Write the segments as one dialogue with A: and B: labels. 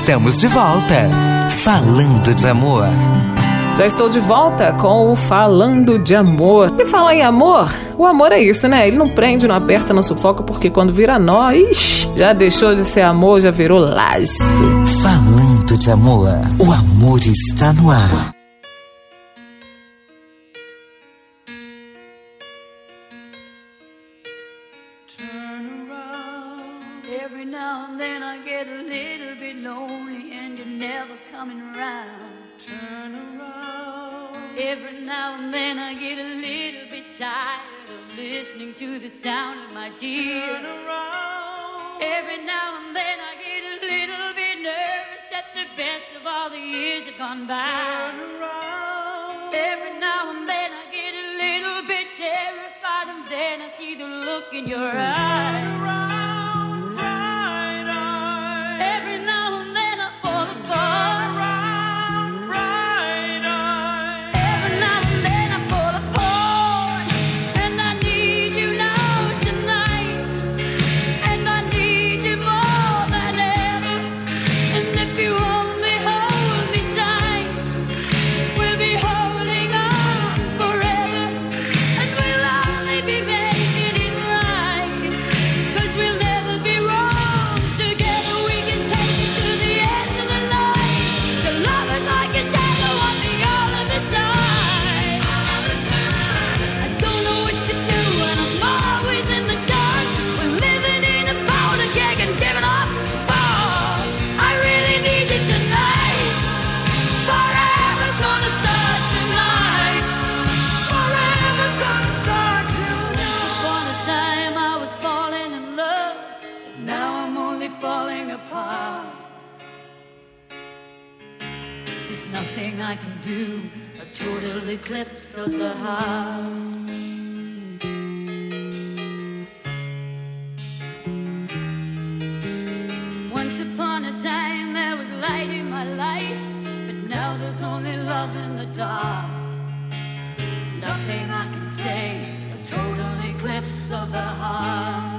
A: estamos de volta. Falando de amor.
B: Já estou de volta com o Falando de Amor. E falar em amor, o amor é isso, né? Ele não prende, não aperta, não sufoca, porque quando vira nó, já deixou de ser amor, já virou laço.
A: Falando de amor, o amor está no ar.
C: Every now and then I get a little bit lonely and you're never coming around. Turn around. Every now and then I get a little bit tired of listening to the sound of my tears. Turn around. Every now and then I get a little bit nervous that the best of all the years have gone by. Turn around. Every now and then I get a little bit terrified and then I see the look in your eyes. Turn around. I can do a total eclipse of the heart. Once upon a time there was light in my life, but now there's only love in the dark. Nothing I can say, a total eclipse of the heart.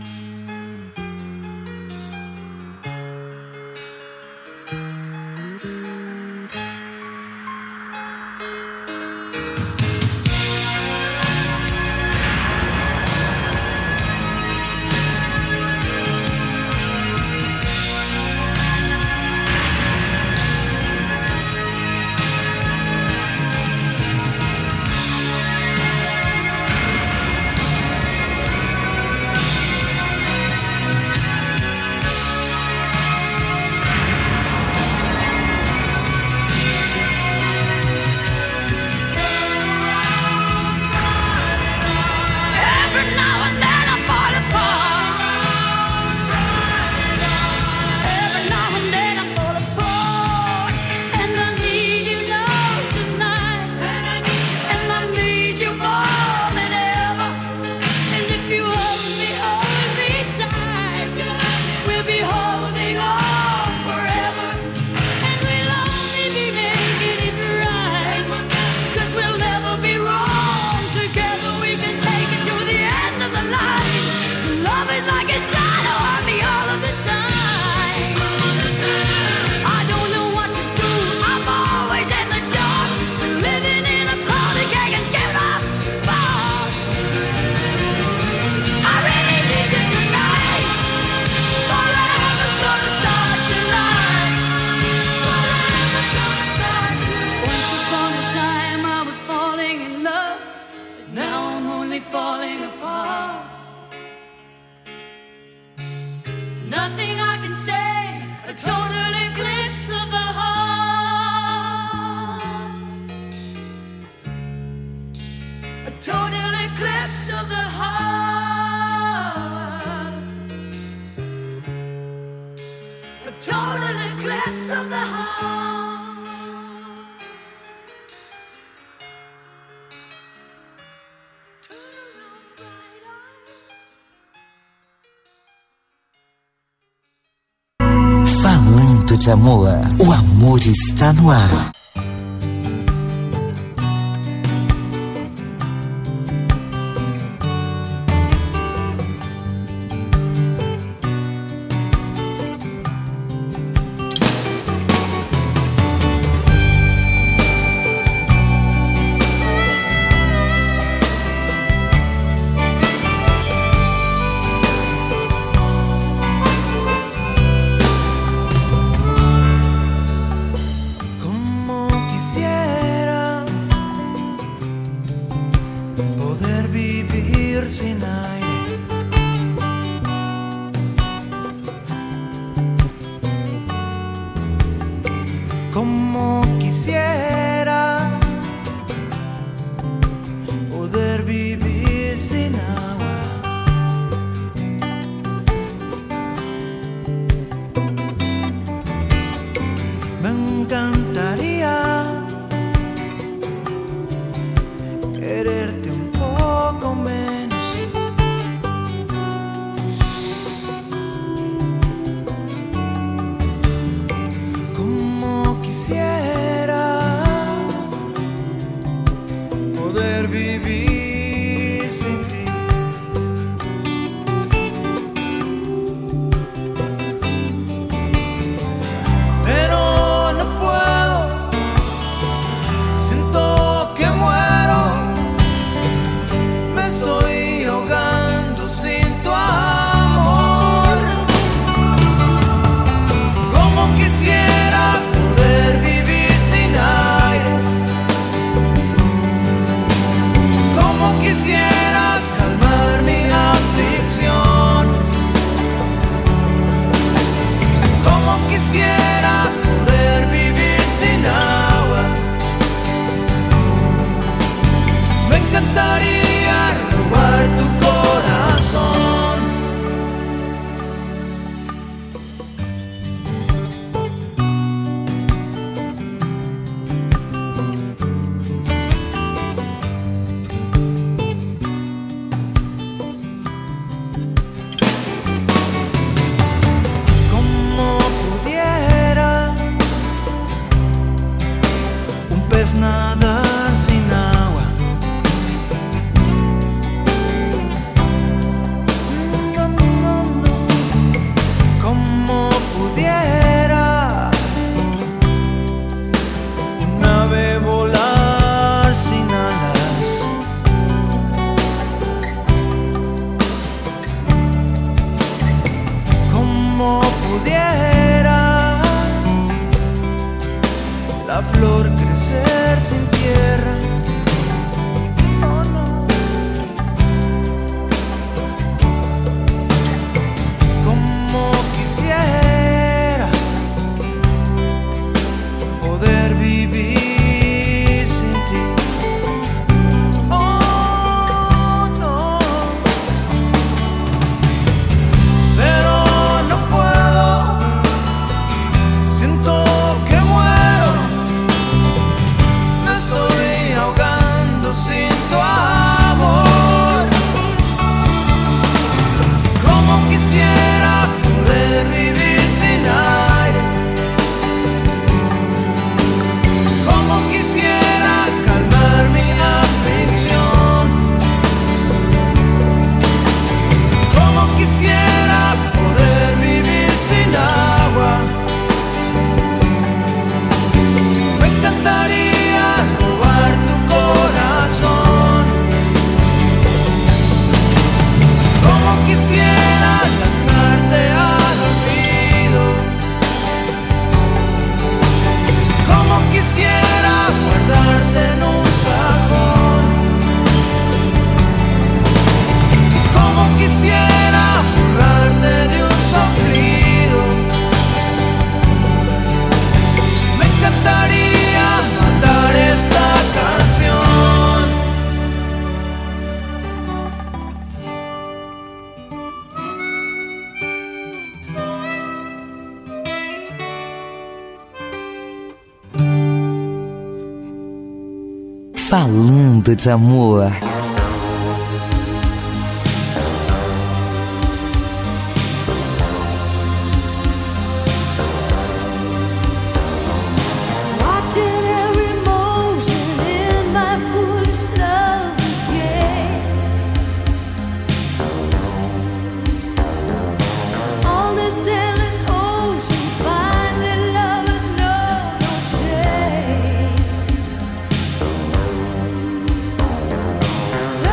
A: De amor, o amor está no ar.
D: poder vivir sin aire. Como quisiera poder vivir sin agua. Me encantaría quererte un poco menos. Como quisiera poder vivir sin ti. Pero no puedo, siento que muero, me estoy ahogando sin tu amor. Como quisiera poder vivir sin aire. Como quisiera calmar mi aflicción. Como quisiera poder vivir sin agua. Me encantaría robar tu corazón. Como pudiera un pez nadar sin agua. No, no, no. Como pudiera un ave volar sin alas. Como pudiera la flor crecer sin tierra. Oh, no. Como quisiera poder vivir sin ti. Oh, no. Pero no puedo, siento que muero, me estoy ahogando sin tu amor. Como quisiera poder vivir sin aire. Como quisiera calmar mi aflicción. Como quisiera poder vivir sin agua. Me encantaría robar tu corazón. Como quisiera lanzarte al olvido. Como quisiera guardarte en un cajón. Como quisiera borrarte de un soplido. Me encantaría matar esta canción.
A: Falando de amor.
C: Watching every motion in my foolish lover's game. On this endless ocean, finally lovers know no shame.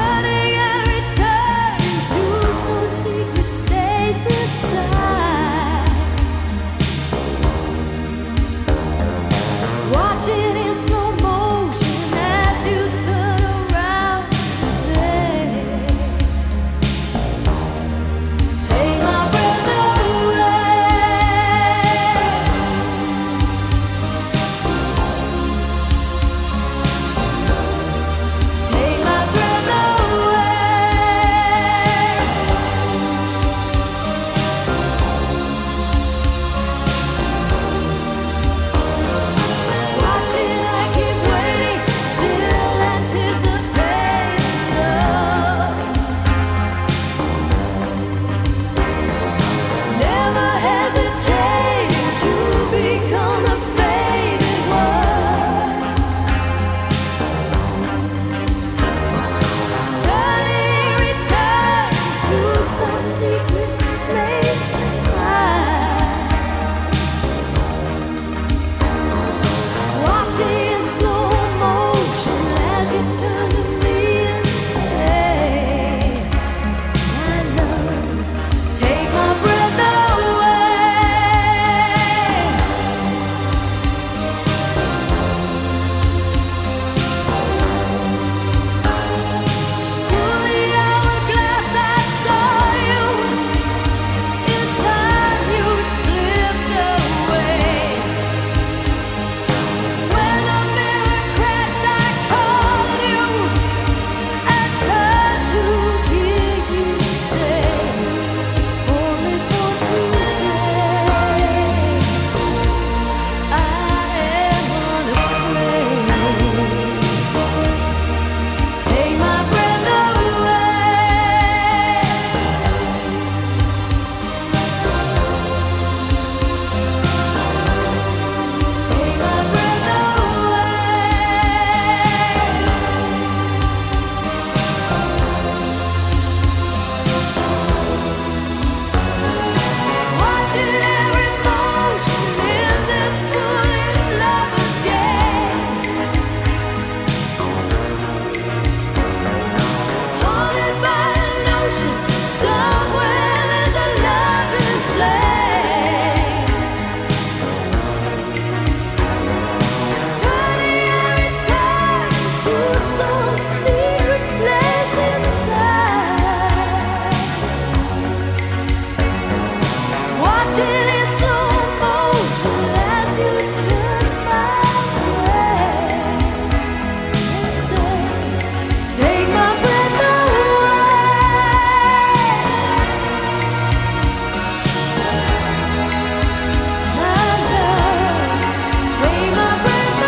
C: secret place to hide. Watching in slow motion as you turn to me and say, my love, take my breath away. Through the hourglass I saw you. In time you slipped away. When the mirror crashed I called you. I turned to hear you say, only for today I am unafraid. Take my breath away. Take my breath Watching every motion in this foolish lover's game. Haunted by a notion, somewhere there's a love in flame. Turning every time to some secret place inside. Watching in slow motion as you turn my way and say, take my breath away. My love, take my breath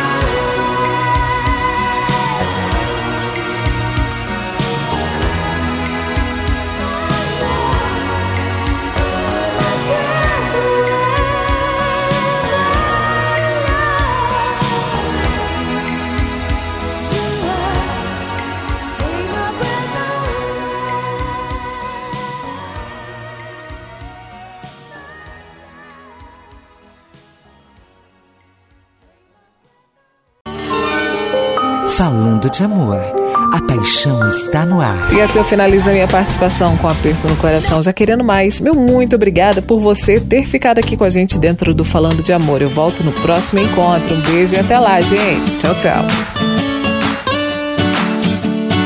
A: Falando de amor, a paixão está no ar.
B: E assim eu finalizo a minha participação com um aperto no coração, já querendo mais. Meu muito obrigada por você ter ficado aqui com a gente dentro do Falando de Amor. Eu volto no próximo encontro. Um beijo e até lá, gente. Tchau, tchau.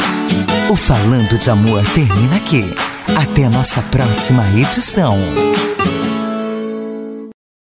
A: O Falando de Amor termina aqui. Até a nossa próxima edição.